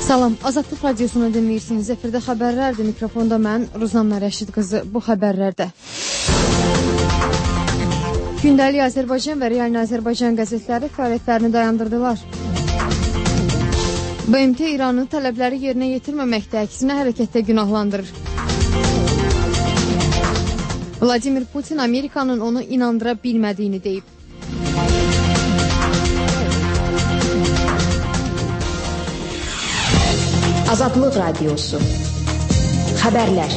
Salam, Azadlıq Radiosunu dinləyirsiniz. Efirdə xəbərlərdir. Mikrofonda mən, Ruzanna Rəşid qızı. Bu xəbərlərdə Gündəlik Azərbaycan və Real Azərbaycan qəzetləri fəaliyyətlərini dayandırdılar. BMT İranın tələbləri yerinə yetirməməkdə, əksinə hərəkətdə günahlandırır. Vladimir Putin Amerikanın onu inandıra bilmədiyini deyib. Azadlıq Radiosu. Xəbərlər.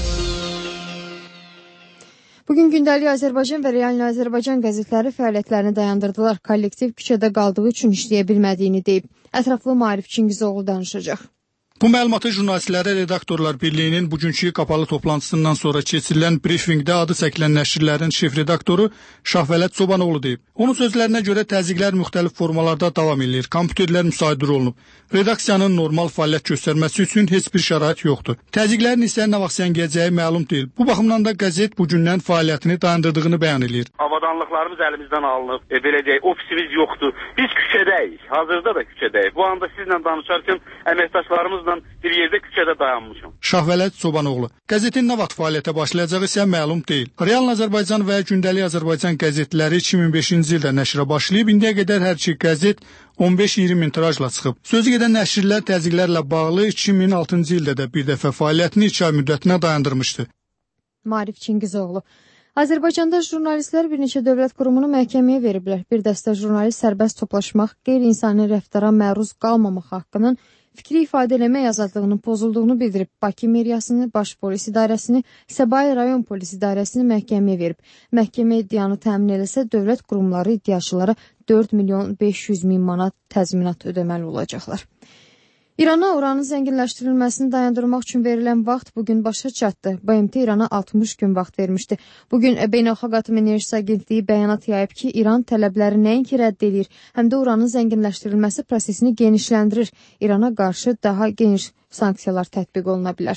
Bugün Gündəlik Azərbaycan və Real Azərbaycan qəzetləri fəaliyyətlərini dayandırdılar. Kollektiv küçədə qaldığı üçün işləyə bilmədiyini deyib. Ətraflı Maarif Çingizoğlu danışacaq. Bu məlumatı Jurnalistləri Redaktorlar Birliyinin bugünkü kapalı toplantısından sonra keçirilən brifinqdə adı çəkilən nəşrlərin şef redaktoru Şahvələt Çobanoğlu deyib. Onun sözlərinə görə təzyiqlər müxtəlif formalarda davam edir. Kompüterlər müsadirə olunub. Redaksiyanın normal fəaliyyət göstərməsi üçün heç bir şərait yoxdur. Təzyiqlərin isə nə vaxt səngiyəcəyi məlum deyil. Bu baxımdan da qəzet bugündən fəaliyyətini dayandırdığını bəyan edir. Avadanlıqlarımız əlimizdən alınıb. Belə deyək, ofisimiz yoxdur. Biz küçədəyik. Hazırda da küçədəyik. Bu anda sizlə danışarkən əməkdaşlarımızla bir yerdə küçədə dayanmışam. Şahvələt Çobanoğlu. Qəzetin nə vaxt fəaliyyətə başlayacağı isə məlum deyil. Real Azərbaycan və Gündəlik Azərbaycan qəzetləri 2005-ci ildə nəşrə başlayıb, indiyə qədər hər iki qəzet 15-20 min tirajla çıxıb. Sözü gedən nəşrlər təzyiqlərlə bağlı 2006-cı ildə də bir dəfə fəaliyyətini 2 ay müddətinə dayandırmışdı. Maarif Çingizoğlu. Azərbaycanda jurnalistlər bir neçə dövlət qurumunu məhkəməyə veriblər. Bir dəstə jurnalist sərbəst toplaşmaq, qeyri-insani rəftara məruz qalmamaq haqqının fikri ifadə eləmək azadlığının pozulduğunu bildirib. Bakı meriyasını, Baş Polis İdarəsini, Səbail rayon polis idarəsini məhkəməyə verib. Məhkəmə iddianı təmin eləsə, dövlət qurumları iddiaçılara 4 milyon 500 min manat təzminat ödəməli olacaqlar. İrana uranın zənginləşdirilməsini dayandırmaq üçün verilən vaxt bugün başa çatdı. BMT İrana 60 gün vaxt vermişdi. Bugün Beynəlxalq Atom Enerjisi Agentliyi bəyanat yayıb ki, İran tələbləri nəinki rədd edir, həm də uranın zənginləşdirilməsi prosesini genişləndirir. İrana qarşı daha geniş sanksiyalar tətbiq oluna bilər.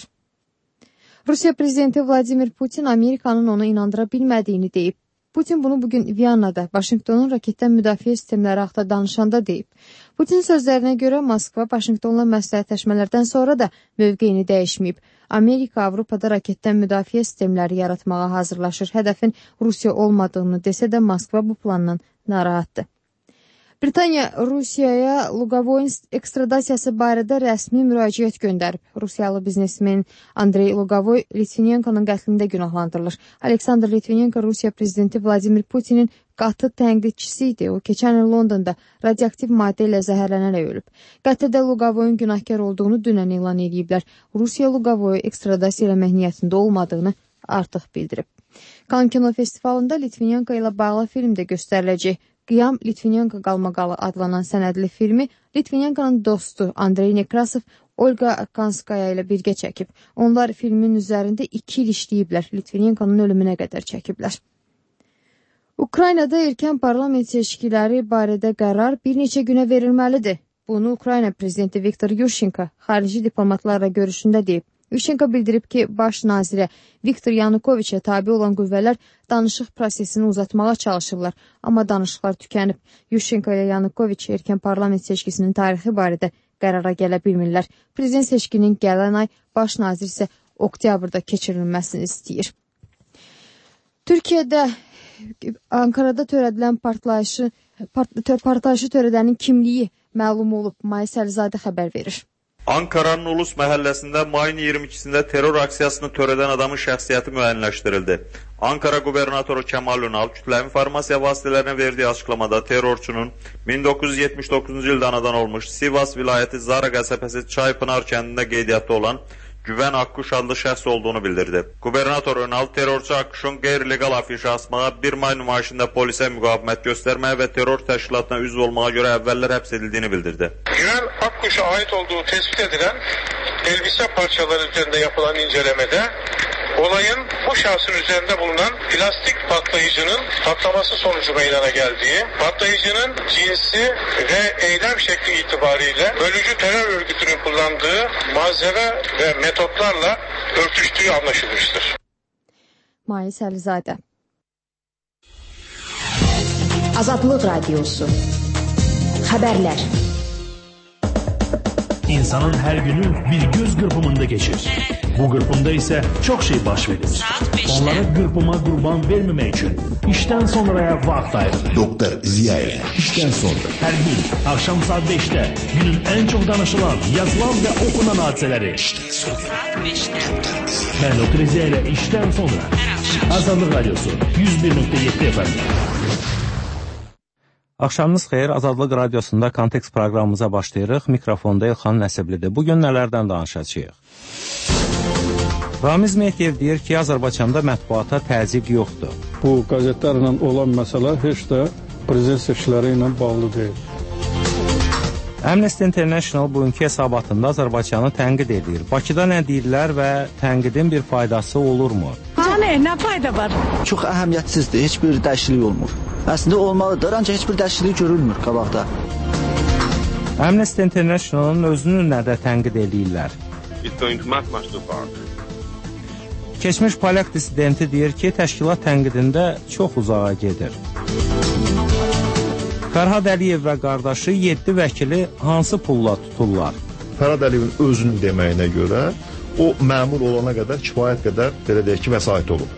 Rusiya prezidenti Vladimir Putin Amerikanın onu inandıra bilmədiyini deyib. Putin bunu bugün Viyanada, Vaşinqtonun raketdən müdafiə sistemləri haqqında danışanda deyib. Putin sözlərinə görə Moskva Vaşinqtonla məsləhətləşmələrdən sonra da mövqeyini dəyişməyib. Amerika Avropada raketdən müdafiə sistemləri yaratmağa hazırlaşır. Hədəfin Rusiya olmadığını desə də Moskva bu plandan narahatdır. Britaniya Rusiyaya Luqavoyun ekstradasiyası barədə rəsmi müraciət göndərib. Rusiyalı biznesmen Andrey Luqavoy Litvinenkonun qətlində günahlandırılır. Aleksandr Litvinenko Rusiya prezidenti Vladimir Putinin qatı tənqidçisi idi. O, keçən il Londonda radioaktiv maddə ilə zəhərlənərək ölüb. Qətlədə Luqavoyun günahkar olduğunu dünən elan ediblər. Rusiya Luqavoyu ekstradasiya eləmək niyyətində olmadığını artıq bildirib. Cannes Kino Festivalında Litvinenko ilə bağlı film də göstəriləcək. Qiyam Litvinenko qalmaqalı adlanan sənədli filmi Litvinenkonun dostu Andrey Nekrasov Olga Kanskaya ilə birgə çəkib. Onlar filmin üzərində 2 il işləyiblər. Litvinenkonun ölümünə qədər çəkiblər. Ukraynada erkən parlament seçkiləri barədə qərar bir neçə günə verilməlidir. Bunu Ukrayna prezidenti Viktor Yushchenko xarici diplomatlarla görüşündə deyib. Yushchenko bildirib ki, baş nazirə Viktor Yanukoviçə tabi olan qüvvələr danışıq prosesini uzatmağa çalışırlar, amma danışıqlar tükənib. Yushchenko ilə Yanukoviç erkən parlament seçkisinin tarixi barədə qərara gələ bilmirlər. Prezident seçkinin gələn ay, baş nazir isə oktyabrda keçirilməsini istəyir. Türkiyədə Ankarada törədilən partlayışı törədənin kimliyi məlum olub. Maya Səlizadə xəbər verir. Ankara'nın Ulus məhəlləsində mayın 22-sində terror aksiyasını törədən adamın şəxsiyyəti müəyyənləşdirildi. Ankara qubernatoru Kemal Ünal kütləvi informasiya vasitələrinə verdiyi açıqlamada terrorçunun 1979-cu ildə anadan olmuş Sivas vilayəti Zara qəsəbəsi Çaypınar kəndində qeydiyyatda olan Güvən Akkuş adlı şəxs olduğunu bildirdi. Qubernator Önal terrorçu Akkuşun qeyri-legal afişi asmağa, 1 may nümayişində polisə müqavimət göstərməyə və terror təşkilatına üzv olmağa görə əvvəllər həbs edildiyini bildirdi. Güvən Akkuş'a ait olduğu tespit edilen elbise parçaları üzerinde yapılan incelemede olayın bu şahsın üzerinde bulunan plastik patlayıcının patlaması sonucu meydana geldiği, patlayıcının cinsi ve eylem şekli itibariyle bölücü terör örgütünün kullandığı malzeme ve metotlarla örtüştüğü anlaşılmıştır. Maya Səlizadə. Azadlıq Radiosu. Xəbərlər. İnsanın her günü bir göz qırpımında geçir. Bu qırpımda ise çok şey baş verir. Onlara qırpıma qurban vermemək üçün işten sonraya vaxt ayırın. Doktor Ziya ile işten sonra. Her gün akşam saat 5'te günün en çok danışılan, yazılan ve okunan hadiseleri. İşten sonra. Ben Doktor Ziya ile işten sonra. Azadlıq Radyosu 101.7 FM. Axşamınız xeyir, Azadlıq Radiosunda Kontekst proqramımıza başlayırıq. Mikrofonda İlxan Nəsiblidir. Bugün nələrdən danışacağıq? Ramiz Mehdiyev deyir ki, Azərbaycanda mətbuata təzyiq yoxdur. Bu qəzetlərlə olan məsələ heç də prezident seçkiləri ilə bağlı deyil. Amnesty International bugünkü hesabatında Azərbaycanı tənqid edir. Bakıda nə deyirlər və tənqidin bir faydası olurmu? Nə fayda var? Çox əhəmiyyətsizdir, heç bir dəyişiklik olmur. Əslində olmalıdır, ancaq heç bir dəyişiklik görülmür qabaqda. Amnesty International'ın özünü nədə tənqid edirlər? Keçmiş Polyak dissidenti deyir ki, təşkilat tənqidində çox uzağa gedir. Fərhad Əliyev və qardaşı 7 vəkili hansı pulla tuturlar? Fərhad Əliyevin özünün deməyinə görə o məmur olana qədər kifayət qədər belə deyək ki, vəsait olub.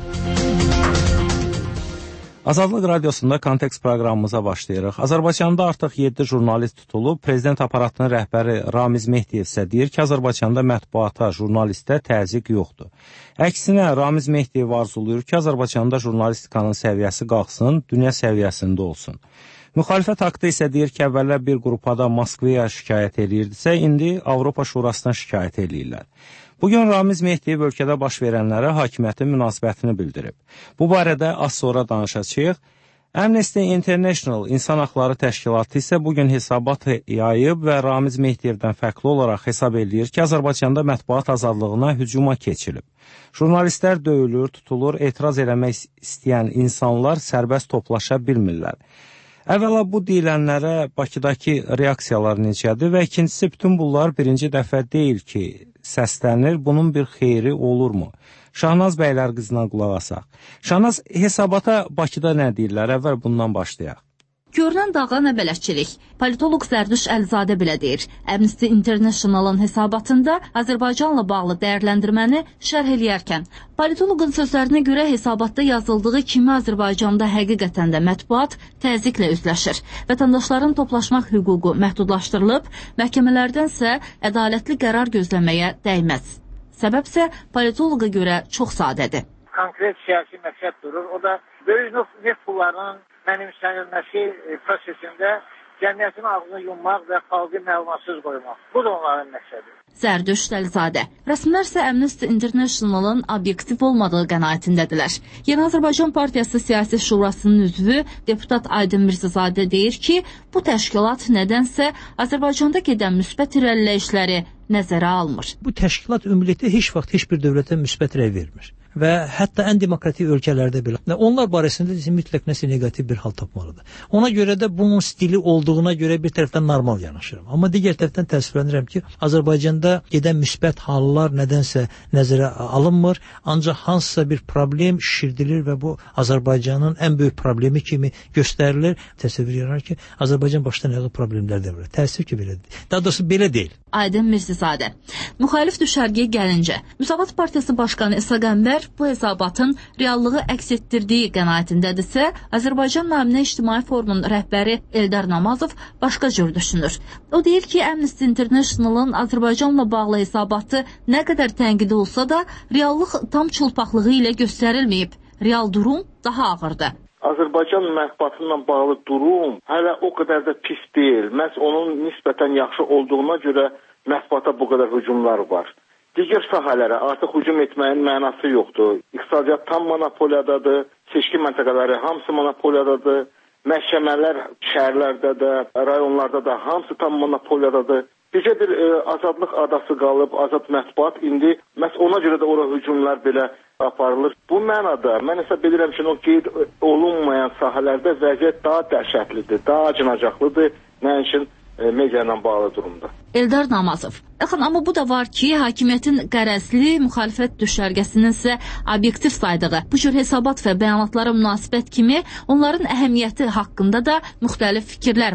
Azadlıq Radiosunda Kontekst proqramımıza başlayırıq. Azərbaycanda artıq 7 jurnalist tutulub. Prezident aparatının rəhbəri Ramiz Mehdiyev isə deyir ki, Azərbaycanda mətbuata, jurnalistə təzyiq yoxdur. Əksinə, Ramiz Mehdiyev arzulayır ki, Azərbaycanda jurnalistikanın səviyyəsi qalxsın, dünya səviyyəsində olsun. Müxalifət haqqda isə deyir ki, əvvəllər bir qrupada Moskvaya şikayət edirdisə, indi Avropa Şurasına şikayət edirlər. Bugün Ramiz Mehdiyev ölkədə baş verənlərə hakimiyyətin münasibətini bildirib. Bu barədə az sonra danışacağıq. Amnesty International İnsan Haqları Təşkilatı isə bugün hesabat yayıb və Ramiz Mehdiyevdən fərqli olaraq hesab edir ki, Azərbaycanda mətbuat azadlığına hücuma keçilib. Jurnalistlər döyülür, tutulur, etiraz eləmək istəyən insanlar sərbəst toplaşa bilmirlər. Əvvəla bu deyilənlərə Bakıdakı reaksiyalar necədir və ikincisi bütün bunlar birinci dəfə deyil ki, səslənir, bunun bir xeyri olurmu? Şahnaz bəylər qızına qulaq asaq. Şahnaz, hesabata Bakıda nə deyirlər? Əvvəl bundan başlayaq. Görünən dağa nə bələdçilik. Politoloq Zərdüş Əlizadə belə deyir. Amnesty International'ın hesabatında Azərbaycanla bağlı dəyərləndirməni şərh eləyərkən, politoloqun sözlərinə görə hesabatda yazıldığı kimi Azərbaycanda həqiqətən də mətbuat təzyiqlə üzləşir. Vətəndaşların toplaşmaq hüququ məhdudlaşdırılıb, məhkəmələrdənsə ədalətli qərar gözləməyə dəyməz. Səbəb isə politoloqa görə çox sadədir. Konkret siyasi məqsəd durur. O da böyük neft pullarının mənimsənilməsi prosesində cəmiyyətin ağzını yummaq və xalqı məlumatsız qoymaq. Bu da onların məqsədi. Zərdüş Əlizadə. Rəsmilər isə Amnesty International'ın obyektiv olmadığı qənaətindədirlər. Yeni Azərbaycan Partiyası Siyasi Şurasının üzvü deputat Aydın Mirzazadə deyir ki, bu təşkilat nədənsə Azərbaycanda gedən müsbət irəliləyişləri nəzərə almır. Bu təşkilat ümumilikdə heç vaxt heç bir dövlətə müsbət rəy vermir. Və hətta ən demokratik ölkələrdə belə. Onlar barəsində mütləq nəsə negativ bir hal tapmalıdır. Ona görə də bunun stili olduğuna görə bir tərəfdən normal yanaşıram. Amma digər tərəfdən təəssüflənirəm ki, Azərbaycanda gedən müsbət hallar nədənsə nəzərə alınmır. Ancaq hansısa bir problem şişirdilir və bu Azərbaycanın ən böyük problemi kimi göstərilir. Təsəvvür yarar ki, Azərbaycan başdan ayağa problemlərdə var. Təəssüf ki, belə deyil. Daha doğrusu belə deyil. Aydın Mirzazadə. Müxalif düşərgəyə gəlincə, Müsavat Partiyası Başqanı İsa Qəmbər bu hesabatın reallığı əks etdirdiyi qənaətindədirsə, Azərbaycan Müəmminə İctimai Forumunun rəhbəri Eldar Namazov başqa cür düşünür. O deyir ki, Amnesty International'ın Azərbaycanla bağlı hesabatı nə qədər tənqidi olsa da, reallıq tam çılpaqlığı ilə göstərilməyib. Real durum daha ağırdır. Azərbaycan mətbuatıyla bağlı durum hələ o qədər də pis deyil. Məhz onun nisbətən yaxşı olduğuna görə mətbuata bu qədər hücumlar var. Digər sahələrə artıq hücum etməyin mənası yoxdur. İqtisadiyyat tam monopoliyadadır, seçki məntəqələri hamısı monopoliyadadır, məhkəmələr şəhərlərdə də, rayonlarda da hamısı tam monopoliyadadır. Bizə bir azadlıq adası qalıb, azad mətbuat indi məhz ona görə də ora hücumlar belə aparılır. Bu mənada mən hesab edirəm ki, o qeyd olunmayan sahələrdə vəziyyət daha dəhşətlidir, daha acınacaqlıdır. Nə üçün media ilə bağlı durumda. Eldar Namazov. Amma bu da var ki, hakimiyyətin qərəzli müxalifət düşərgəsinin isə obyektiv saydığı bu cür hesabat və bəyanatlara münasibət kimi onların əhəmiyyəti haqqında da müxtəlif fikirlər var.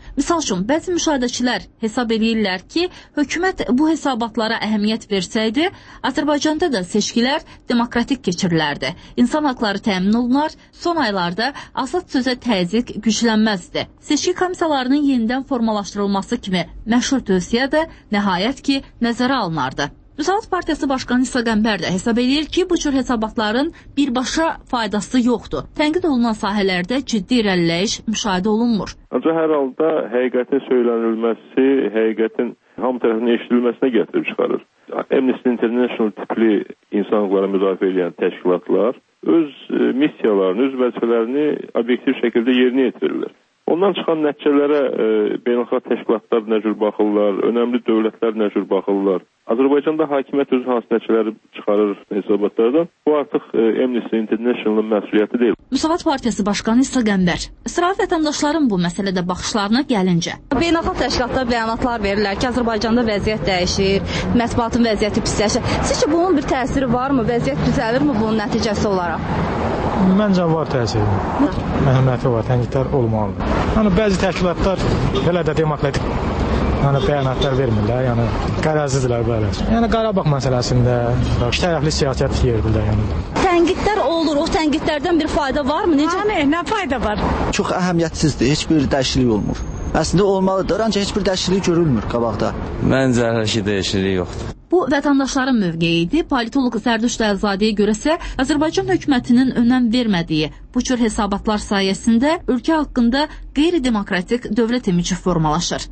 Misal üçün, bəzi müşahidəçilər hesab edirlər ki, hökumət bu hesabatlara əhəmiyyət versəydi, Azərbaycanda da seçkilər demokratik keçirilərdi. İnsan haqları təmin olunar, son aylarda azad sözə təzyiq güclənməzdi. Seçki komissiyalarının yenidən formalaşdırılması kimi məşhur tövsiyə də nəhayət ki, nəzərə alınardı. Müsavat Partiyası Başqanı İsa Qəmbər də hesab edir ki, bu cür hesabatların birbaşa faydası yoxdur. Tənqid olunan sahələrdə ciddi irəliləyiş müşahidə olunmur. Ancaq hər halda həqiqətin söylənilməsi, həqiqətin hamı tərəfindən eşidilməsinə gətirib çıxarır. Amnesty International tipli insan hüquqları müdafiə edən təşkilatlar öz missiyalarını, öz vəzifələrini obyektiv şəkildə yerinə yetirirlər. Ondan çıxan nəticələrə beynəlxalq təşkilatlar nə cür baxırlar, önəmli dövlətlər nə cür baxırlar. Azərbaycanda hakimiyyət özü hansı nəticələri çıxarır hesabatlardan, bu artıq Amnesty International-ın məsuliyyəti deyil. Müsavat Partiyası Başqanı İsa Qəmbər, İsrail vətəndaşların bu məsələdə baxışlarına gəlincə. Beynəlxalq təşkilatlar bəyanatlar verirlər ki, Azərbaycanda vəziyyət dəyişir, mətbuatın vəziyyəti pisləşir. Sizcə bunun bir təsiri varmı? Vəziyyət düzəlirmi bunun nəticəsi olaraq? Məncə var təsiri. Əhəmiyyəti var, tənqidlər olmalıdır. Yəni bəzi təşkilatlar belə də demokratik bəyanatlar vermirlər, yəni qərəzlidirlər belə. Yəni Qarabağ məsələsində iki tərəfli siyasət yeridirlər yəni. Tənqidlər olur, o tənqidlərdən bir fayda varmı? Necə? Nə fayda var? Çox əhəmiyyətsizdir, heç bir dəyişiklik olmur. Əslində olmalıdır, ancaq heç bir dəyişiklik görülmür qabaqda. Məncə heç bir dəyişiklik yoxdur. Bu vətəndaşların mövqeyi idi. Politoloq Zərdüşt Əlzadəyə görəsə, Azərbaycan hökumətinin önəm vermədiyi bu cür hesabatlar sayəsində ölkə haqqında qeyri-demokratik dövlət imici formalaşır.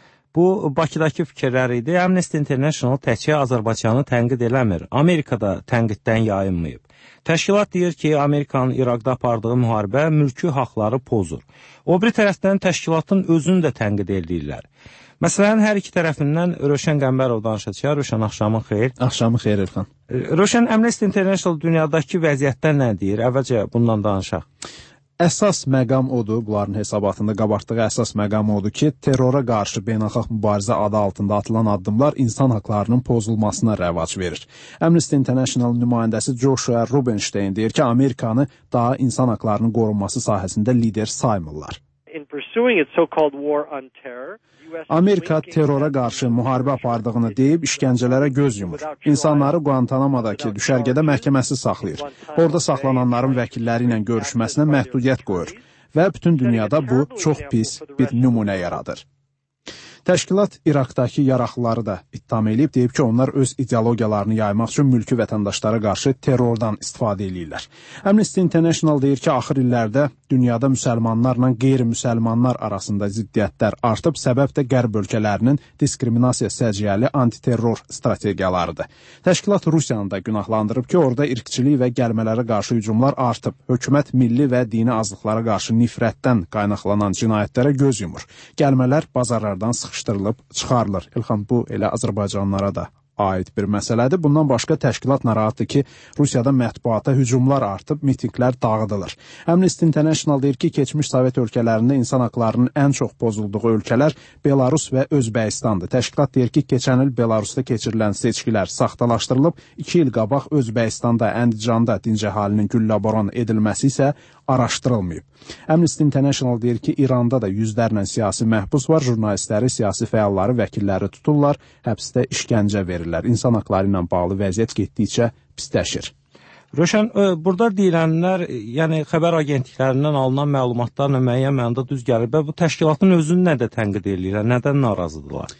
Bu, Bakıdakı fikirlər idi. Amnesty International təkcə Azərbaycanı tənqid eləmir. Amerikada tənqiddən yayınmayıb. Təşkilat deyir ki, Amerikanın İraqda apardığı müharibə mülki haqları pozur. O bir tərəfdən təşkilatın özünü də tənqid edirlər. Məsələn, hər iki tərəfindən Rövşən Qəmbərov danışacaq. Rövşən, axşamın xeyir. Axşamın xeyir, Elxan. Rövşən, Amnesty International dünyadakı vəziyyətdən nə deyir? Əvvəlcə bundan danışaq. Əsas məqam odur, bunların hesabatında qabartdığı əsas məqam odur ki, terrora qarşı beynəlxalq mübarizə adı altında atılan addımlar insan haqlarının pozulmasına rəvac verir. Amnesty International nümayəndəsi Joshua Rubinstein deyir ki, Amerikanı daha insan haqlarının qorunması sahəsində lider saymırlar. Amerika terrora qarşı müharibə apardığını deyib işgəncələrə göz yumur. İnsanları Guantanamo'dakı düşərgədə məhkəməsi saxlayır. Orada saxlananların vəkilləri ilə görüşməsinə məhdudiyyət qoyur və bütün dünyada bu çox pis bir nümunə yaradır. Təşkilat İraqdakı yaraqlıları da ittiham edib, deyib ki, onlar öz ideologiyalarını yaymaq üçün mülki vətəndaşlara qarşı terrordan istifadə edirlər. Amnesty International deyir ki, axır illərdə dünyada müsəlmanlarla qeyri-müsəlmanlar arasında ziddiyyətlər artıb, səbəb də qərb ölkələrinin diskriminasiya səciyyəli antiterror strategiyalarıdır. Təşkilat Rusiyanı da günahlandırıb ki, orada irqçilik və gəlmələrə qarşı hücumlar artıb. Hökumət milli və dini azlıqlara qarşı nifrətdən qaynaqlanan cinayətlərə göz yumur. Gəlmələr bazarlardan sıxışdırılıb çıxarılır. İlxan, bu elə Azərbaycanlara da aid bir məsələdir. Bundan başqa təşkilat narahatdır ki, Rusiyada mətbuata hücumlar artıb, mitinglər dağıdılır. Amnesty International deyir ki, keçmiş Sovet ölkələrində insan haqlarının ən çox pozulduğu ölkələr Belarus və Özbəkistandır. Təşkilat deyir ki, keçən il Belarusda keçirilən seçkilər saxtalaşdırılıb, 2 il qabaq Özbəkistanda, Əndicanda dinc əhalinin gülləbaran edilməsi isə araşdırılmayıb. Amnesty International deyir ki, İranda da yüzlərlə siyasi məhbus var, jurnalistləri, siyasi fəalları, vəkilləri tuturlar, həbsdə işgəncə verirlər. İnsan haqları ilə bağlı vəziyyət getdikcə pisləşir. Rövşən, burada deyilənlər, yəni xəbər agentliklərindən alınan məlumatlarla müəyyən mənada düz gəlir və bu təşkilatın özünü nə də tənqid edirlər, nədən narazıdırlar?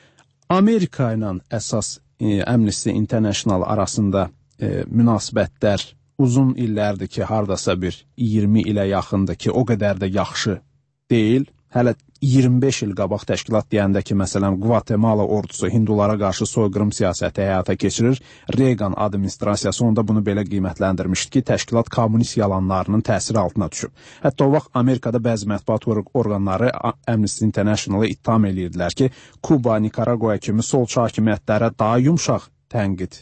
Amerika ilə əsas Amnesty International arasında münasibətlər uzun illərdir ki, hardasa bir 20 ilə yaxındır ki, o qədər də yaxşı deyil. Hələ 25 il qabaq təşkilat deyəndə ki, məsələn, Guatemala ordusu hindulara qarşı soyqırım siyasəti həyata keçirir. Reagan administrasiyası onda bunu belə qiymətləndirmişdi ki, təşkilat kommunist yalanlarının təsiri altına düşüb. Hətta o vaxt Amerikada bəzi mətbuat orqanları Amnesty International-ı ittiham edirdilər ki, Kuba, Nikaragua kimi solçu hakimiyyətlərə daha yumşaq tənqid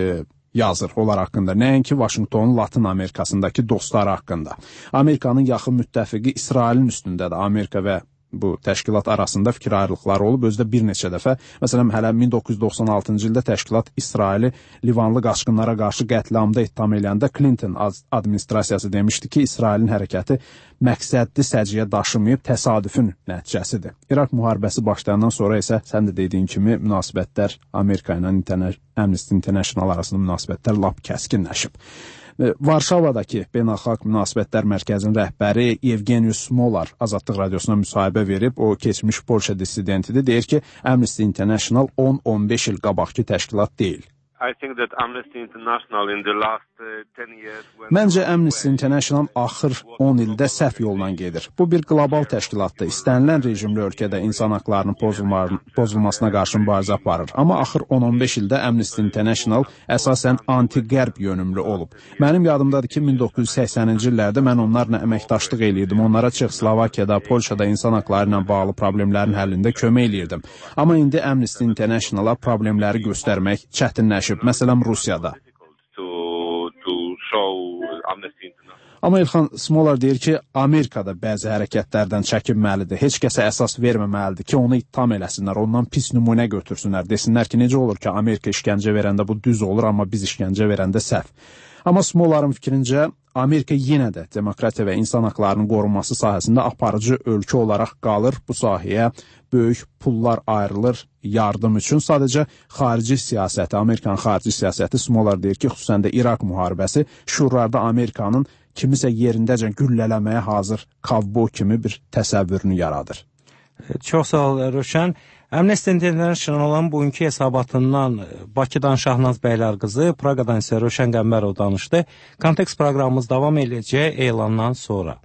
yazır onlar haqqında. Nəinki Vaşinqtonun Latın Amerikasındakı dostları haqqında. Amerikanın yaxın müttəfiqi İsrailin üstündə də Amerika və bu təşkilat arasında fikir ayrılıqları olub, özdə bir neçə dəfə. Məsələn, hələ 1996-cı ildə təşkilat İsraili Livanlı qaçqınlara qarşı qətliamda ittiham eləyəndə Clinton administrasiyası demişdi ki, İsrailin hərəkəti məqsədli səciyyə daşımayıb təsadüfün nəticəsidir. İraq müharibəsi başlayandan sonra isə sən də dediyin kimi münasibətlər Amerika ilə Amnesty International arasında münasibətlər lap kəskinləşib. Varşavadakı Beynəlxalq Münasibətlər Mərkəzinin rəhbəri Yevgeniy Smolar Azadlıq Radiosuna müsahibə verib. O, keçmiş Polşa dissidentidir. Deyir ki, Amnesty International 10-15 il qabaqki təşkilat deyil. Məncə Amnesty International axır 10 ildə səhv yolla gedir. Bu bir qlobal təşkilatdır. İstənilən rejimli ölkədə insan haqlarının pozulmasına qarşı mübarizə aparır. Amma axır 10-15 ildə Amnesty International əsasən anti-qərb yönümlü olub. Mənim yadımdadır ki, 1980-ci illərdə mən onlarla əməkdaşlıq eləyirdim. Onlara Çexoslovakiyada, Polşada insan haqları ilə bağlı problemlərin həllində kömək eləyirdim. Amma indi Amnesty Internationala problemləri göstərmək çətinləşir. Məsələn, Rusiyada. Amma İlxan Smolar deyir ki, Amerikada bəzi hərəkətlərdən çəkinməlidir. Heç kəsə əsas verməməlidir ki, onu ittiham eləsinlər, ondan pis nümunə götürsünlər. Desinlər ki, necə olur ki, Amerika işgəncə verəndə bu düz olur, amma biz işgəncə verəndə səhv. Amma Smolar'ın fikrincə, Amerika yenə də demokratiya və insan haqlarının qorunması sahəsində aparıcı ölkə olaraq qalır. Bu sahəyə böyük pullar ayrılır yardım üçün. Sadəcə xarici siyasəti, Amerikanın xarici siyasəti, Smolar deyir ki, xüsusən də İraq müharibəsi şuurlarda Amerikanın kimisə yerindəcə güllələməyə hazır kovboy kimi bir təsəvvürünü yaradır. Çox sağ ol, Rövşən. Amnesty International'ın bugünkü hesabatından Bakıdan Şahnaz Bəylərqızı, Praqadan isə Rövşən Qəmbərov danışdı. Kontekst proqramımız davam edəcək elandan sonra.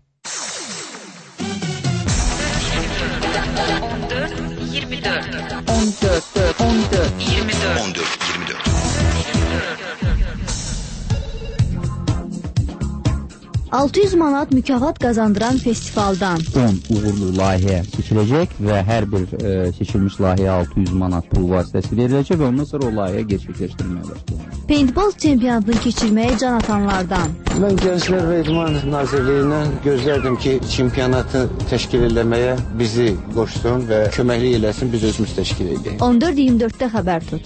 600 manat mükafat qazandıran festivaldan 10 uğurlu layihə seçiləcək və hər bir seçilmiş layihəyə 600 manat pul vasitəsi veriləcək və ondan sonra o layihə gerçəkləşdirilməyə başlayacaq. Paintball çempionatını keçirməyə can atanlardan. Mən Gənclər və İdman Nazirliyindən gözlərdim ki, çempionatı təşkil eləməyə bizi qoşsun və köməklik eləsin, biz özümüz təşkil edək. 14-24-də xəbər tut.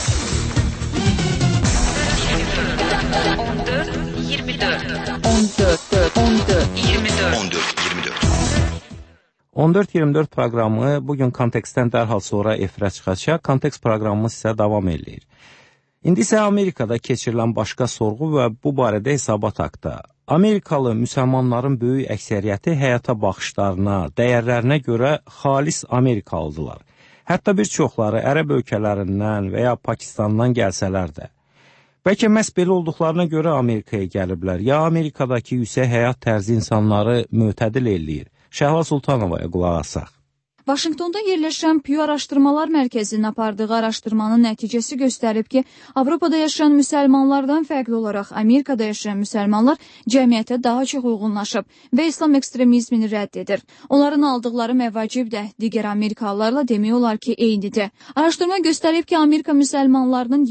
14-24 proqramı bugün kontekstdən dərhal sonra efirə çıxacaq. Kontekst proqramımız isə davam edir. İndi isə Amerikada keçirilən başqa sorğu və bu barədə hesabat haqqında. Amerikalı müsəlmanların böyük əksəriyyəti həyata baxışlarına, dəyərlərinə görə xalis Amerikalıdılar. Hətta bir çoxları ərəb ölkələrindən və ya Pakistandan gəlsələr də. Bəlkə məhz belə olduqlarına görə Amerikaya gəliblər, ya Amerikadakı yüksək həyat tərzi insanları mötədil eləyir. Şəhla Sultanovaya qulaq asaq. Vaşinqtonda yerləşən Pew Araşdırmalar Mərkəzinin apardığı araşdırmanın nəticəsi göstərib ki, Avropada yaşayan müsəlmanlardan fərqli olaraq Amerikada yaşayan müsəlmanlar cəmiyyətə daha çox uyğunlaşıb və İslam ekstremizmini rədd edir. Onların aldıqları məvacib də digər Amerikalılarla demək olar ki, eynidir. Araşdırma göstərib ki, Amerika müsəlmanlarının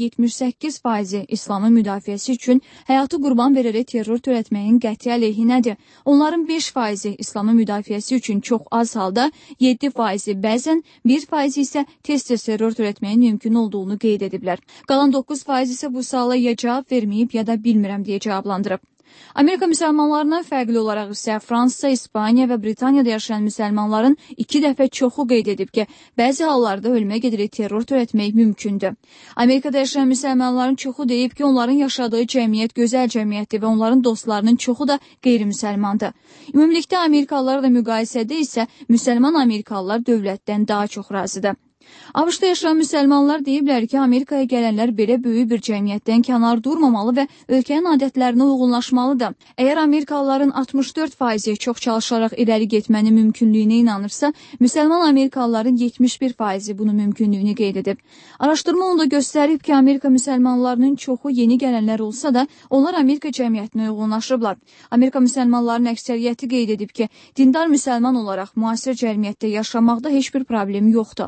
78% İslamın müdafiəsi üçün həyatı qurban verərək terror törətməyin qəti əleyhinədir. Onların 5% İslamın müdafiəsi üçün çox az halda 7% bəzən 1% isə tez-tez terror törətməyin mümkün olduğunu qeyd ediblər. Qalan 9% isə bu suala ya cavab verməyib, ya da bilmirəm deyə cavablandırıb. Amerika müsəlmanlarından fərqli olaraq isə Fransa, İspaniya və Britaniyada yaşayan müsəlmanların 2 dəfə çoxu qeyd edib ki, bəzi hallarda ölümə gedirək terror törətmək mümkündür. Amerikada yaşayan müsəlmanların çoxu deyib ki, onların yaşadığı cəmiyyət gözəl cəmiyyətdir və onların dostlarının çoxu da qeyri-müsəlmandır. Ümumilikdə Amerikalılarla müqayisədə isə müsəlman Amerikalılar dövlətdən daha çox razıdır. ABŞ-da yaşayan müsəlmanlar deyiblər ki, Amerikaya gələnlər belə böyük bir cəmiyyətdən kənar durmamalı və ölkənin adətlərinə uyğunlaşmalıdır. Əgər Amerikalıların 64% çox çalışaraq irəli getmənin mümkünlüyünə inanırsa, müsəlman Amerikalıların 71% bunun mümkünlüyünü qeyd edib. Araşdırma onu da göstərib ki, Amerika müsəlmanlarının çoxu yeni gələnlər olsa da, onlar Amerika cəmiyyətinə uyğunlaşıblar. Amerika müsəlmanlarının əksəriyyəti qeyd edib ki, dindar müsəlman olaraq müasir cəmiyyətdə yaşamaqda heç bir problem yoxdur.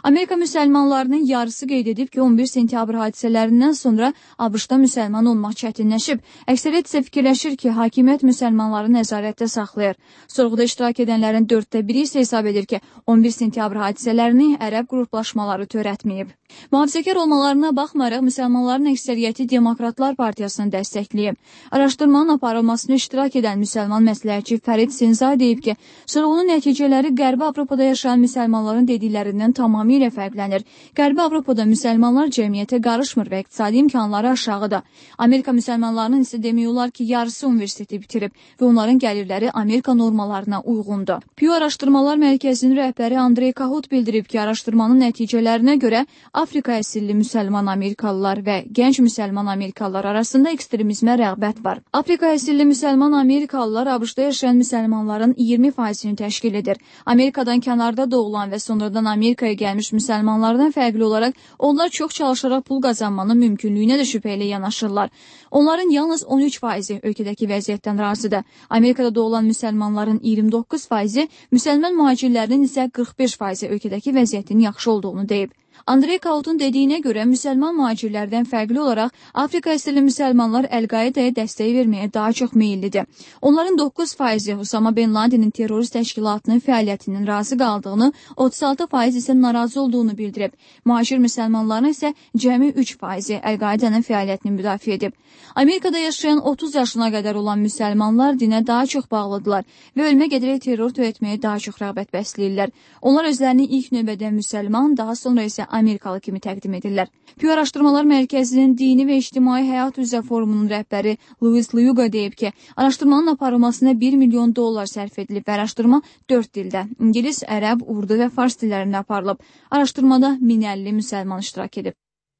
Amerika müsəlmanlarının yarısı qeyd edib ki, 11 sentyabr hadisələrindən sonra ABŞ-da müsəlman olmaq çətinləşib. Əksəriyyət isə fikirləşir ki, hakimiyyət müsəlmanları nəzarətdə saxlayır. Sorğuda iştirak edənlərin 1/4 isə hesab edir ki, 11 sentyabr hadisələrini ərəb qruplaşmaları törətməyib. Mühafizəkar olmalarına baxmayaraq, müsəlmanların əksəriyyəti Demokratlar Partiyasını dəstəkləyib. Araşdırmanın aparılmasına iştirak edən müsəlman məsləhətçi Fərid Senzay deyib ki, sorğunun nəticələri Qərbi Avropada yaşayan müsəlmanların dediklərindən tamamilə fərqlənir. Qərbi Avropada müsəlmanlar cəmiyyətə qarışmır və iqtisadi imkanları aşağıdır. Amerika müsəlmanlarının isə demək olar ki, yarısı universiteti bitirib və onların gəlirləri Amerika normalarına uyğundur. Pew Araşdırmalar Mərkəzinin rəhbəri Andrey Kahut bildirib ki, araşdırmanın nəticələrinə görə Afrika əsilli müsəlman Amerikalılar və gənc müsəlman Amerikalılar arasında ekstremizmə rəğbət var. Afrika əsilli müsəlman Amerikalılar ABŞ-da yaşayan müsəlmanların 20%-ni təşkil edir. Amerikadan kənarda doğulan və sonradan Amerikaya gəlmiş müsəlmanlardan fərqli olaraq onlar çox çalışaraq pul qazanmanın mümkünlüyünə də şübhə ilə yanaşırlar. Onların yalnız 13% ölkədəki vəziyyətdən razıdır. Amerikada doğulan müsəlmanların 29%, müsəlman mühacirlərinin isə 45% ölkədəki vəziyyətin yaxşı olduğunu deyib. Andrey Kahutun dediyinə görə müsəlman mühacirlərdən fərqli olaraq Afrika əsilli müsəlmanlar Əl-Qaidaya dəstək verməyə daha çox meyillidir. Onların 9% Usama Bin Ladenin terrorist təşkilatının fəaliyyətinin razı qaldığını, 36% isə narazı olduğunu bildirib. Mühacir müsəlmanların isə cəmi 3% Əl-Qaidanın fəaliyyətini müdafiə edib. Amerikada yaşayan 30 yaşına qədər olan müsəlmanlar dinə daha çox bağlıdırlar və ölmə gedərək terror törətməyə daha çox rəğbət bəsləyirlər. Onlar özlərini ilk növbədə müsəlman, daha sonra isə Amerikalı kimi təqdim edirlər. Pew Araşdırmalar Mərkəzinin Dini və İctimai Həyat üzrə forumunun rəhbəri Louis Luga deyib ki, araşdırmanın aparılmasına $1 milyon sərf edilib və araşdırma 4 dildə, İngilis, ərəb, urdu və fars dillərində aparılıb. Araşdırmada 1050 müsəlman iştirak edib.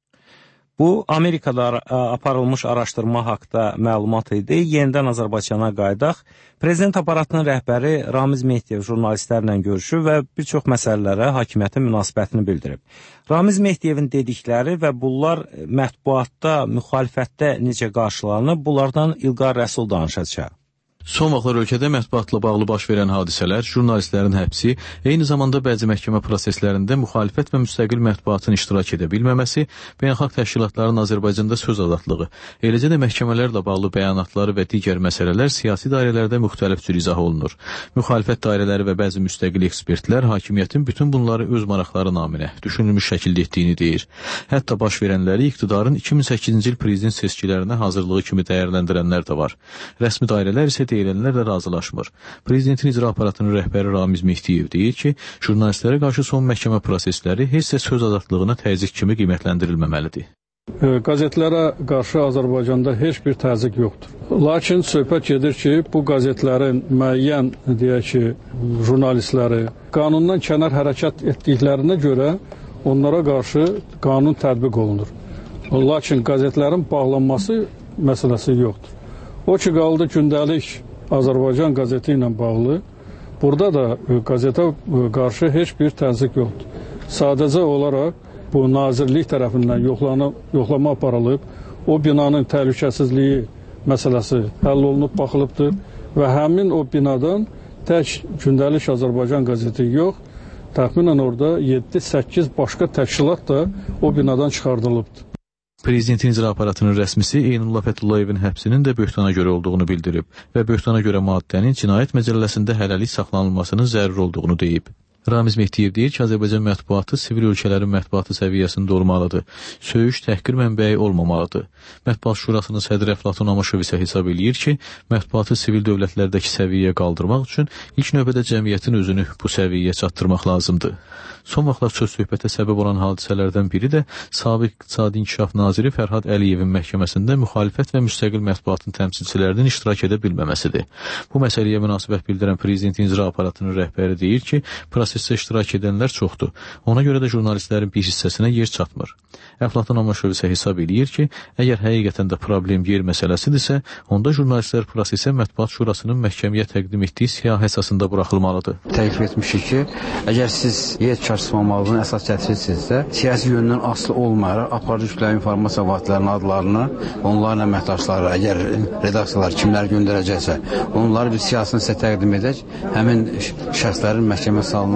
Bu, Amerikada aparılmış araşdırma haqda məlumat idi. Yenidən Azərbaycana qayıdaq. Prezident aparatının rəhbəri Ramiz Mehdiyev jurnalistlərlə görüşüb və bir çox məsələlərə hakimiyyətin münasibətini bildirib. Ramiz Mehdiyevin dedikləri və bunlar mətbuatda, müxalifətdə necə qarşılanıb, bunlardan İlqar Rəsul danışacaq. Son vaxtlar ölkədə mətbuatla bağlı baş verən hadisələr, jurnalistlərin həbsi, eyni zamanda bəzi məhkəmə proseslərində müxalifət və müstəqil mətbuatın iştirak edə bilməməsi, beynəlxalq təşkilatların Azərbaycanda söz azadlığı, eləcə də məhkəmələrlə bağlı bəyanatları və digər məsələlər siyasi dairələrdə müxtəlif cür izah olunur. Müxalifət dairələri və bəzi müstəqil ekspertlər hakimiyyətin bütün bunları öz maraqları naminə düşünülmüş şəkildə etdiyini deyir. Hətta baş verənləri iqtidarın 2008-ci il prezident seçkilərinə hazırlığı kimi dəyərləndirənlər də var. Rəsmi dairələr isə deyilənlərlə razılaşmır. Prezidentin icra aparatının rəhbəri Ramiz Mehdiyev deyir ki, jurnalistlərə qarşı son məhkəmə prosesləri heç də söz azadlığına təzyiq kimi qiymətləndirilməməlidir. Qəzetlərə qarşı Azərbaycanda heç bir təzyiq yoxdur. Lakin söhbət gedir ki, bu qəzetlərin müəyyən, deyək ki, jurnalistləri qanundan kənar hərəkət etdiklərinə görə onlara qarşı qanun tətbiq olunur. Lakin qəzetlərin bağlanması məsələsi yoxdur. O ki, qaldı gündəlik Azərbaycan qəzeti ilə bağlı, burada da qəzetə qarşı heç bir təzyiq yoxdur. Sadəcə olaraq bu nazirlik tərəfindən yoxlama aparılıb, o binanın təhlükəsizliyi məsələsi həll olunub baxılıbdır və həmin o binadan tək gündəlik Azərbaycan qəzeti yox, təxminən orada 7-8 başqa təşkilat da o binadan çıxardılıbdır. Prezidentin icra aparatının rəsmisi Eynullah Fətullayevin həbsinin də böhtana görə olduğunu bildirib və böhtana görə maddənin cinayət məcəlləsində hələlik saxlanılmasının zəruri olduğunu deyib. Ramiz Mehdiyev deyir ki, Azərbaycan mətbuatı sivil ölkələrin mətbuatı səviyyəsində olmalıdır. Söyüş, təhqir mənbəyi olmamalıdır. Mətbuat Şurasının sədri Əflatun Amaşov isə hesab eləyir ki, mətbuatı sivil dövlətlərdəki səviyyəyə qaldırmaq üçün ilk növbədə cəmiyyətin özünü bu səviyyəyə çatdırmaq lazımdır. Son vaxtlar söz-söhbətə səbəb olan hadisələrdən biri də Sabiq İqtisadi İnkişaf Naziri Fərhad Əliyevin məhkəməsində müxalifət və müstəqil mətbuatın təmsilçilərinin iştirak edə bilməməsidir. Bu məsələyə münasibət bildirən Prezidentin icra aparatının rəhbəri deyir ki, prosesdə iştirak edənlər çoxdur. Ona görə də jurnalistlərin bir hissəsinə yer çatmır. Əflatun Amaşov isə hesab eləyir ki, əgər həqiqətən də problem yer məsələsidirsə, onda jurnalistlər prosesə Mətbuat Şurasının məhkəməyə təqdim etdiyi siyah əsasında buraxılmalıdır. Təklif etmişik ki, əgər siz yer çatışmamalılığını əsas gətirirsinizsə, siyasi yöndən asılı olmayaraq aparıcı kütləvi informasiya vasitələrinin adlarını, onların əməkdaşları, əgər redaksiyalar kimlər göndərəcəksə, onları bir siyasını sizə təqdim edək, həmin şəxslərin məhkəmə salına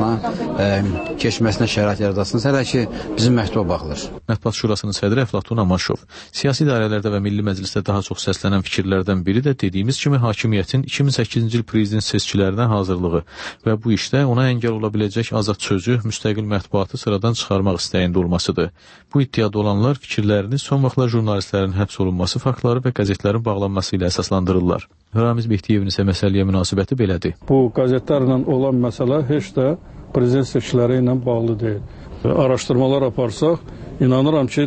keçməsinə şərait yaradasınız. Hələ ki, bizim məktuba baxılır. Mətbuat Şurasının sədri Əflatun Amaşov, siyasi idarələrdə və Milli Məclisdə daha çox səslənən fikirlərdən biri də dediyimiz kimi hakimiyyətin 2008-ci il prezident seçkilərinə hazırlığı və bu işdə ona əngəl ola biləcək azad sözü, müstəqil mətbuatı sıradan çıxarmaq istəyində olmasıdır. Bu iddiada olanlar fikirlərini son vaxtlar jurnalistlərin həbs olunması faktları və qəzetlərin bağlanması ilə əsaslandırırlar. Ramiz Mehdiyevin isə məsələyə münasibəti belədir. Bu qəzetlərlə olan məsələ heç də prezident seçkiləri ilə bağlı deyil. Araşdırmalar aparsaq, inanıram ki,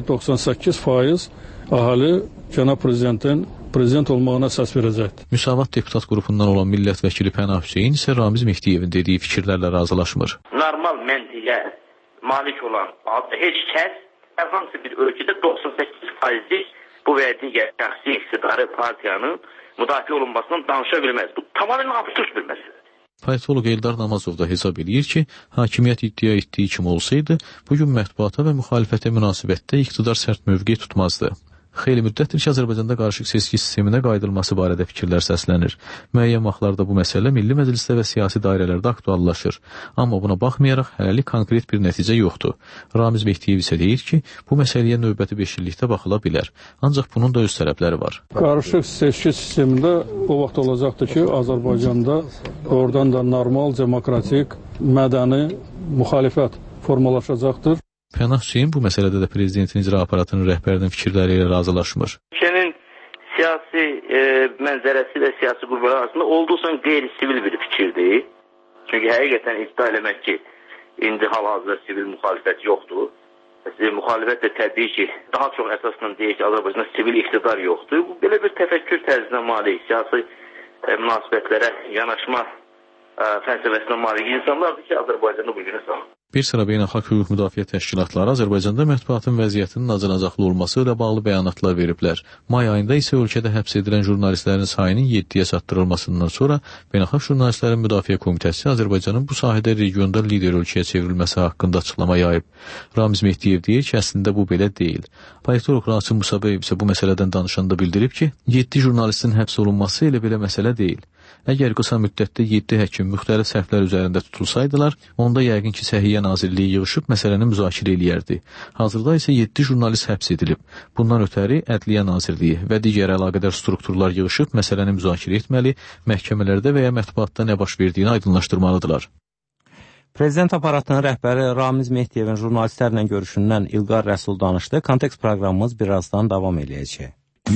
98% əhali cənab prezidentin prezident olmağına əsas verəcəkdir. Müsavat deputat qrupundan olan millət vəkili Pənah Hüseyin isə Ramiz Mehdiyevin dediyi fikirlərlə razılaşmır. Normal məntiqə malik olan heç kəs hər hansı bir ölkədə 98%-lik bu və digər şəxsi iqtidarı partiyanın müdafiə olunmasından danışa bilməz. Bu tamamilə absurd bir məsələdir. Politolog Eldar Namazov da hesab edir ki, hakimiyyət iddia etdiyi kimi olsaydı, bugün mətbuata və müxalifətə münasibətdə iqtidar sərt mövqe tutmazdı. Xeyli müddətdir ki, Azərbaycanda qarışıq seçki sisteminə qaydılması barədə fikirlər səslənir. Müəyyən vaxtlarda bu məsələ Milli Məclisdə və siyasi dairələrdə aktuallaşır. Amma buna baxmayaraq, hələlik konkret bir nəticə yoxdur. Ramiz Mehdiyev isə deyir ki, bu məsələyə növbəti 5 illikdə baxıla bilər. Ancaq bunun da öz tərəfləri var. Qarışıq seçki sistemində o vaxt olacaqdır ki, Azərbaycanda oradan da normal, demokratik, mədəni müxalifət formalaşacaqdır. Pənah Hüseyin bu məsələdə də prezidentin icra aparatının rəhbərinin fikirləri ilə razılaşmır. Ölkənin siyasi mənzərəsi və siyasi qurumlar arasında olduqca qeyri-sivil bir fikirdir. Çünki həqiqətən iddia eləmək ki, indi hal-hazırda sivil müxalifət yoxdur. Müxalifət də təbii ki, daha çox əsasla deyək ki, Azərbaycanda sivil iqtidar yoxdur. Bu belə bir təfəkkür tərzinə malik, siyasi münasibətlərə yanaşma fəlsəfəsinə malik insanlardır ki, Azərbaycanda bu günə salır. Bir sıra beynəlxalq hüquq müdafiə təşkilatları Azərbaycanda mətbuatın vəziyyətinin acınacaqlı olması ilə bağlı bəyanatlar veriblər. May ayında isə ölkədə həbs edilən jurnalistlərin sayının 7-yə çatdırılmasından sonra Beynəlxalq Jurnalistlərin Müdafiə Komitəsi Azərbaycanın bu sahədə regionda lider ölkəyə çevrilməsi haqqında açıqlama yayıb. Ramiz Mehdiyev deyir ki, əslində bu belə deyil. Politolog Rasim Musabeyev isə bu məsələdən danışanda bildirib ki, 7 jurnalistin həbs olunması elə belə məsələ deyil. Əgər qısa müddətdə 7 həkim müxtəlif səhvlər üzərində tutulsaydılar, onda yəqin ki, Səhiyyə Nazirliyi yığışıb məsələni müzakirə eləyərdi. Hazırda isə 7 jurnalist həbs edilib. Bundan ötəri Ədliyyə Nazirliyi və digər əlaqədar strukturlar yığışıb məsələni müzakirə etməli, məhkəmələrdə və ya mətbuatda nə baş verdiyini aydınlaşdırmalıdırlar. Prezident aparatının rəhbəri Ramiz Mehdiyevin jurnalistlərlə görüşündən İlqar Rəsul danışdı. Kontekst proqramımız birazdan davam eləyəcək.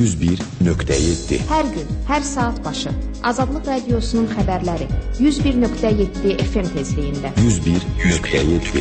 101.7 Hər gün, hər saat başı Azadlıq Radiosunun xəbərləri 101.7 FM tezliyində 101.7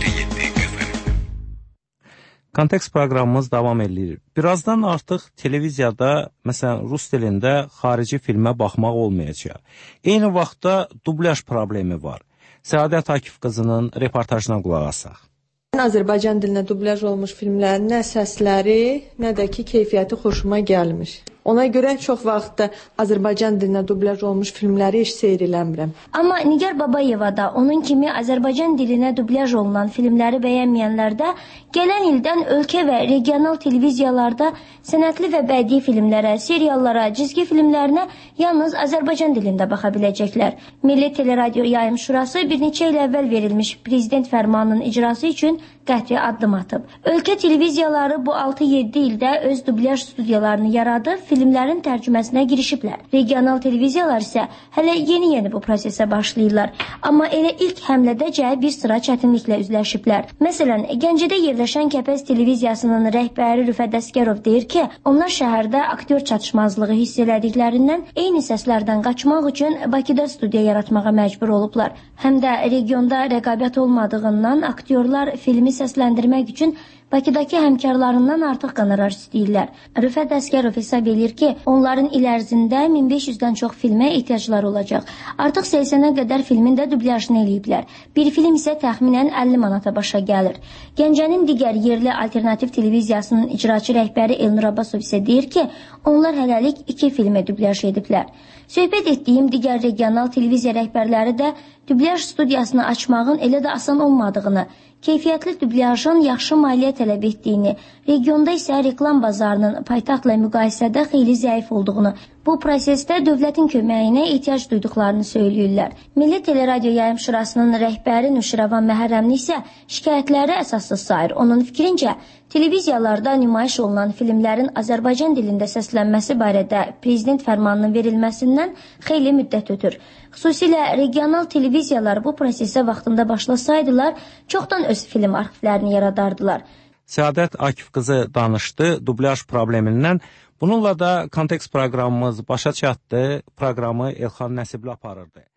Kontekst proqramımız davam edir. Birazdan artıq televiziyada, məsələn, rus dilində xarici filmə baxmaq olmayacaq. Eyni vaxtda dublyaj problemi var. Səadət Akif qızının reportajına qulaq asaq. Azərbaycan dilinə dublyaj olmuş filmlərin nə səsləri, nə də ki, keyfiyyəti xoşuma gəlmiş. Ona görə çox vaxt Azərbaycan dilinə dublyaj olmuş filmləri heç seyr eləmirəm. Amma Nigar Babayeva da onun kimi Azərbaycan dilinə dublyaj olunan filmləri bəyənməyənlər də gələn ildən ölkə və regional televiziyalarda sənətli və bədii filmlərə, seriallara, cizgi filmlərinə yalnız Azərbaycan dilində baxa biləcəklər. Milli Teleradio Yayım Şurası bir neçə il əvvəl verilmiş prezident fərmanının icrası üçün qəti addım atıb. Ölkə televiziyaları bu 6-7 ildə öz dublyaj studiyalarını yaradıb, filmlərin tərcüməsinə girişiblər. Regional televiziyalar isə hələ yeni-yeni bu prosesə başlayırlar. Amma elə ilk həmlədəcə bir sıra çətinliklə üzləşiblər. Məsələn, Gəncədə yerləşən Kəpəz televiziyasının rəhbəri Rüfət Əsgərov deyir ki, onlar şəhərdə aktyor çatışmazlığı hiss elədiklərindən eyni səslərdən qaçmaq üçün Bakıda studiya yaratmağa məcbur olublar. Həm də regionda rəqabət olmadığından aktyorlar filmi səsləndirmək üçün Bakıdakı həmkarlarından artıq qonorar istəyirlər. Rüfət Əsgərov hesab edir ki, onların il ərzində 1500-dən çox filmə ehtiyacları olacaq. Artıq 80-ə qədər filmin də dublyajını eləyiblər. Bir film isə təxminən 50 manata başa gəlir. Gəncənin digər yerli alternativ televiziyasının icraçı rəhbəri Elnur Abbasov isə deyir ki, onlar hələlik 2 filmə dublyaj ediblər. Söhbət etdiyim digər regional televiziya rəhbərləri də dublyaj studiyasını açmağın elə də asan olmadığını, keyfiyyətli dublyajın yaxşı maliyyə tələb etdiyini, regionda isə reklam bazarının paytaxtla müqayisədə xeyli zəif olduğunu, bu prosesdə dövlətin köməyinə ehtiyac duyduqlarını söyləyirlər. Milli Teleradio Yayım Şurasının rəhbəri Nuşiravan Məhərrəmli isə şikayətləri əsassız sayır. Onun fikrincə, televiziyalarda nümayiş olunan filmlərin Azərbaycan dilində səslənməsi barədə prezident fərmanının verilməsindən xeyli müddət ötür. Xüsusilə regional televiziyalar bu prosesə vaxtında başlasaydılar, çoxdan öz film arxivlərini yaradardılar. Səadət Akif qızı danışdı dublyaj problemindən. Bununla da kontekst proqramımız başa çatdı. Proqramı Elxan Nəsibli aparırdı.